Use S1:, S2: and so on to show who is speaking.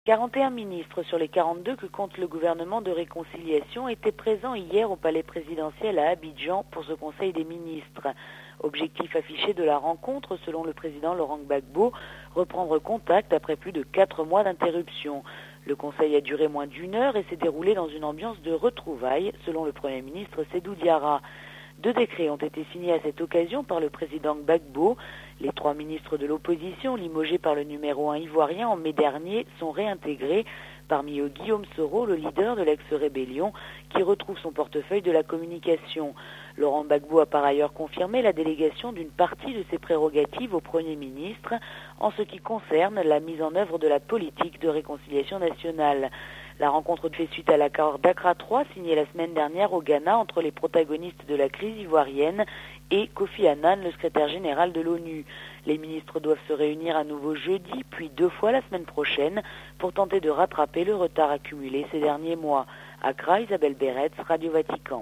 S1: 41 ministres sur les 42 que compte le gouvernement de réconciliation étaient présents hier au palais présidentiel à Abidjan pour ce Conseil des ministres. Objectif affiché de la rencontre, selon le président Laurent Gbagbo, reprendre contact après plus de 4 mois d'interruption. Le Conseil a duré moins d'1 heure et s'est déroulé dans une ambiance de retrouvailles, selon le Premier ministre Sédou Diarra. 2 décrets ont été signés à cette occasion par le président Gbagbo. Les 3 ministres de l'opposition, limogés par le numéro 1 ivoirien en mai dernier, sont réintégrés. Parmi eux, Guillaume Soro, le leader de l'ex-rébellion, qui retrouve son portefeuille de la communication. Laurent Gbagbo a par ailleurs confirmé la délégation d'une partie de ses prérogatives au Premier ministre en ce qui concerne la mise en œuvre de la politique de réconciliation nationale. La rencontre fait suite à l'accord d'Accra 3 signé la semaine dernière au Ghana entre les protagonistes de la crise ivoirienne et Kofi Annan, le secrétaire général de l'ONU. Les ministres doivent se réunir à nouveau jeudi, puis 2 fois la semaine prochaine pour tenter de rattraper le retard accumulé ces derniers mois. Accra, Isabelle Béretz, Radio Vatican.